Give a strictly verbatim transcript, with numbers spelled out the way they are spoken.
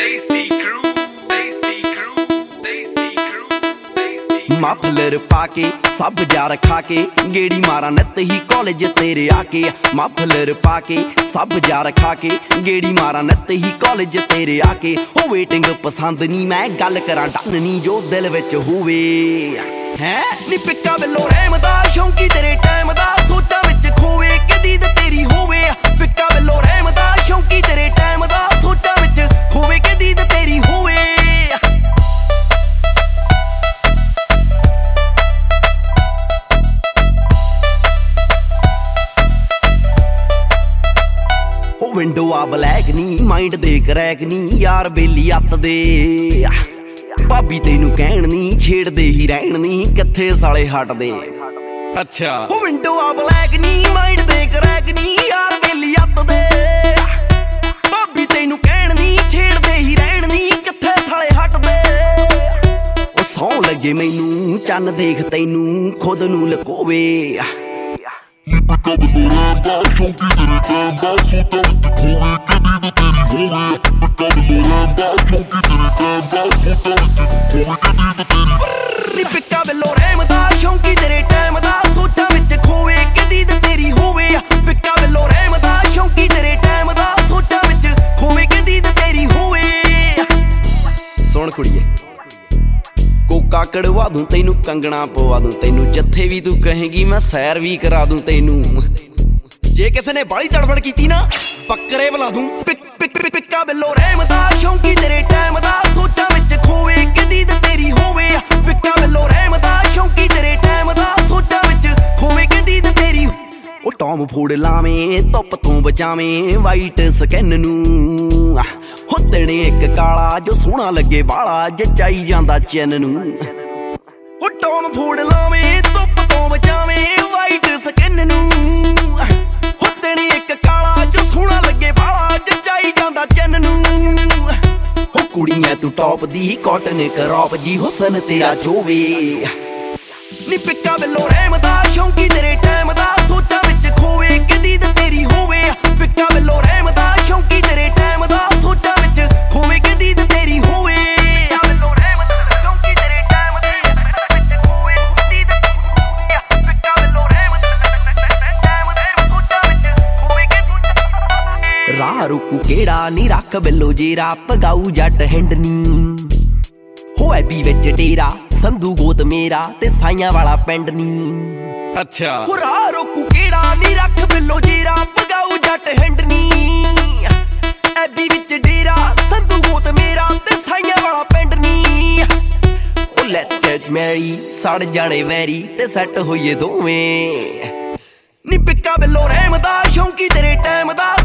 Muffler पाके सब jar खाके गेड़ी मारा नत ही कॉलेज तेरे आके। मफलर पाके सब जार खाके गेड़ी मारा नत ही कॉलेज तेरे आके। हो वेटिंग पसंद नी मैं गल करा डन नी जो दिल विच होवे है नी। पिक्का बिलो रहमदा शौंकी तेरे टाइम दा सोचा विच खोवे कि दीद तेरी होवे। पिक्का बिलो रहमदा शौंकी तेरे टाइम दा सोचा विच खोवे कि दीद तेरी होवे। विंडो आ ब्लैक नी माइंड दे क्रैक नी यार बेली अत दे। भाभी तेनू कहण नी छेड़दे ही रहण नी किथे साले हट दे। अच्छा विंडो आ ब्लैक नी माइंड दे क्रैक नी यार बेली अत दे। भाभी तेनू कहण नी छेड़दे ही रहण नी किथे साले हट दे। ओ सौं लगे मैनू चन्न देख तैनू खुद नू लकोवे। पिक्का बिलो रहमदा शौंकी तेरे टाइम दा सोचा विच खोवे कि दीद तेरी होवे। पिक्का बिलो रहमदा शौंकी तेरे टाइम दा सोचा विच खोवे कि दीद तेरी। पिक्का बिलो रहमदा शौंकी तेरे टाइम दा सोचा विच खोवे कि दीद तेरी होवे। पिक्का बिलो रहमदा शौंकी तेरे टाइम दा सोचा विच खोवे कि दीद तेरी होवे। सुन कुड़िए कोका कड़वा दूं तैनू कंगना पवा दूं तैनू जत्थे भी तू कहेगी मैं सैर भी करा दूं तैनू। जे किसी ने बाली तड़फड़ कीती ना बकरे बुला दूं। पिक पिक पिक पिक्का बिलो रहमदा शौंकी तेरे टाइम दा सोचा विच खोवे कि दीद तेरी होवे। पिक्का बिलो रहमदा शौंकी तेरे टाइम दा सोचा विच खोवे कि दीद तेरी। ओ टॉम फोड़ लावें धुप तों बचावें वाइट स्किन नू। हो तेने एक काला जो सोहना लगे बाला जचाई जांदा चैन नू। ओ टॉम फोड़ लावें धुप तों बचावें वाइट स्किन नू। हो तेने एक काला जो सोहना लगे बाला जचाई जांदा चैन नू। हो कुड़ियां तू टॉप दी कॉटन क्रॉप जी हुसन तेरा जोवे नी। पिक्का बिलो रहमदा शौंकी तेरे टाइम दा सोचा विच खोवे कि दीद तेरी होवे। पिक्का बिलो रहमदा शौंकी तेरे टाइम दा सोचा विच खोवे कि दीद तेरी होवे। राह रुकू केड़ा नी रख बिलो जेरा पगाऊ जट हिंडनी। हो ऐबी विच डेरा संधू गोत मेरा ते साइयां वाला पिंड नी। अच्छा हो राह रोकू केड़ा नी रख बिलो जेरा पगाऊ जट हिंडनी। ऐबी विच डेरा संधू गोत मेरा ते साइयां वाला पिंड नी। ओ लेट्स गेट मैरी सड़ जाने वैरी ते सैट होइए दोवें नी। पिक्का बिलो रहमदा शौंकी तेरे टाइम दा